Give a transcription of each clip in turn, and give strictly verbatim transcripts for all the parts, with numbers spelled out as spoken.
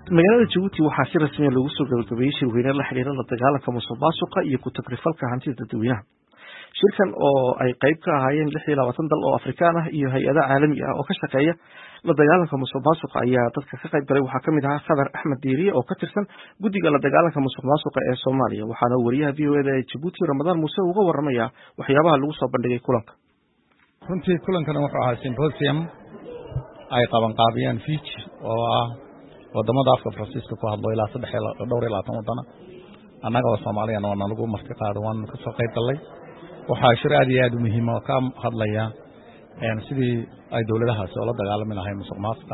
magaalada Djibouti waxaa si rasmi ah loogu soo gabagabeeyay shirweyne la xiriira la dagaalanka musuqmaasuqa iyo ku tagrifalka hantida dadweynaha. Shirkan oo ay qayb ka ahaayeen lix iyo labaatan dal oo Afrikaan ah iyo hay'ado caalami ah oo ka shaqeeya la dagaalanka musuqmaasuqa ayaa dadka ka qayb galay waxaa kamid ahaa Khadar Axmed Diiriye oo ka tirsan guddiga la dagaalanka musuqmaasuqa ee Soomaaliya waxaana wariyaha V O A ee Djibouti Ramadaan Muuse uga waramaya waxyaabaha lagu soo bandhigay kulanka. runtii kulankan wuxuu ahaa symposium ay qaban qaabiyeen Fitch oo ah wadamada afka Faransiiska ku hadlo ilaa saddex iyo dhowr iyo labaatan wadana annaga oo Soomaaliya oo lagu marti qaado waan ka soo qayb galay waxaa shir aad iyo aad u muhiim ah ka hadlaya een sidii ay dawladahaas oo la dagaalami lahayn musuqmaasuqa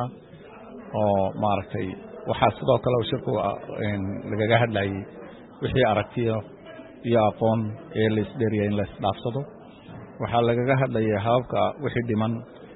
oo maaragtay waxa sidoo kale shirku een laga hadlayay wixii aragtiyo iyo aqoon ee la isdheeriyay in la isdhaafsado waxa laga hadlayay habka wixii dhiman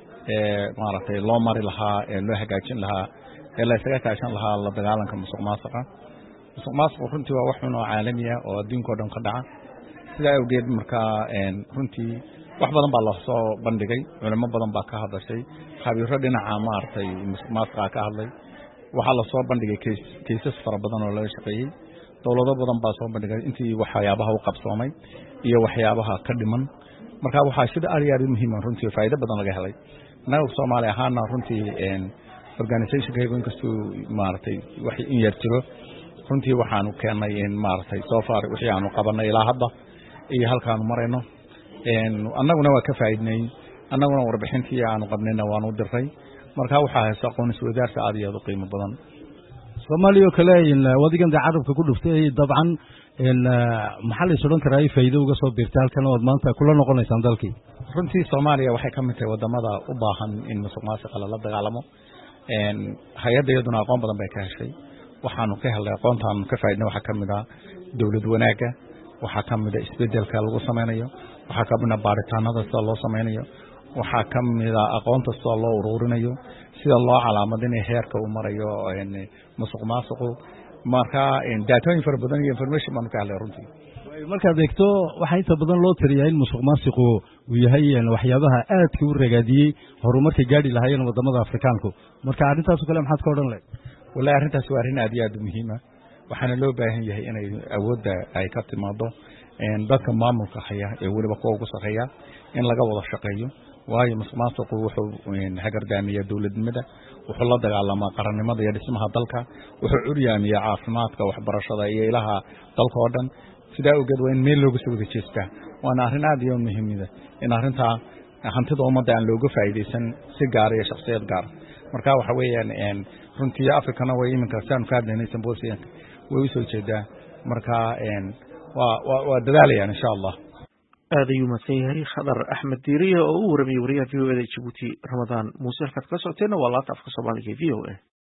ee maaragtay loo mari lahaa ee loo hagaajin lahaa ee la isaga kaashan lahaa la dagaalanka musuqmaasuqa musuqmaasuqa runtii waa wax weyn oo caalami ah oo adduunka oo dhan ka dhaca sida awgeed markaa een runtii wax badan baa la soo bandhigay culimo badan baa ka hadashay khabiiro dhinaca maaragtay musuqmaasuqa ka hadlay waxa la soo bandhigay cases fara badan oo laga shaqeeyay dawlado badan baa soo bandhigay intii waxyaabaha u qabsoomay iyo waxyaabaha ka dhiman marka waxa sida aad iyo aad muhiim ah runtii faa'iido badan laga helay anaga Soomaaliya ahaana runtii een organization ka heegan kasto maartay wax in yar jiro runtii waxaan u keenay in maartay soo far wixii aanu qabanay ilaa hadda iyo halkaan marayno een annaguna waa ka faa'iidnay annaguna warbixintii aanu qabnayna waan u diray marka waxa hayso aqoon iswadaarsi aad iyo aad u qiimo badan Soomaaliya kale in wadigan carabka ku dhuftay dabcan in maxalli suran karay faa'iido uga soo biirtay halkan oo maanta kula noqonaysaan dalkii runtii Soomaaliya waxay ka mid tahay wadamada u baahan in musuqmaasuqa la dagaalamo een hay'adayaduna aqoon badan bay ka heshay waxaanu ka helay aqoontaan ka faa'iidnay waxa kamid ah dawlad wanaaga waxa kamid ah isbedelka lagu sameeyo waxa kamid ah baaritaanada sida loo sameeyo waxa kamid ah aqoonta sida loo ururinayo sida loo calaamadinayo heerka uu marayo een musuqmaasuqu marka in data badan iyo information man ka helay runtii marka deegto waxa inta badan loo tiriyay in musuqmaasuqu uu yahay waxyaabaha aadka u ragaadiyay horumarka gaari lahaayeen wadamada Afrikaanku marka arintaas kale maxaad ka oran lahayd walaal arintaas waa arin aad iyo aad muhiim ah waxaana loo baahan yahay inay awoodda ay ka timaado in dadka maamulka haya ee waliba kuwa ugu sareeya in laga wada shaqeeyo waayo musuqmaasuqu wuxuu hagardaamiyaa dawladnimada wuxuu la dagaalamaa qarannimada iyo dhismaha dalka wuxuu curyaamiyaa caafimaadka waxbarashada iyo ilaha dalka oo dhan sida uu gad weyn meel loogu soo wada jeestaa waana arrin aad iyo muhiim ah in arrinta hantida ummadda aan looga faa'iideysan si gaar ah shakhsiyad gaar marka waxa weeyaan in runtii Afrikana way iminka saan ka hadlaynay symposium way soo jeedaa marka in waa waa dadaalayaan insha Allah aad ayuu masayahay Khadar Axmed Diiriye oo u warramay wariyaha V O A ee Djibouti Ramadaan Muuse ka soo teena waa laanta afka Soomaaliga V O A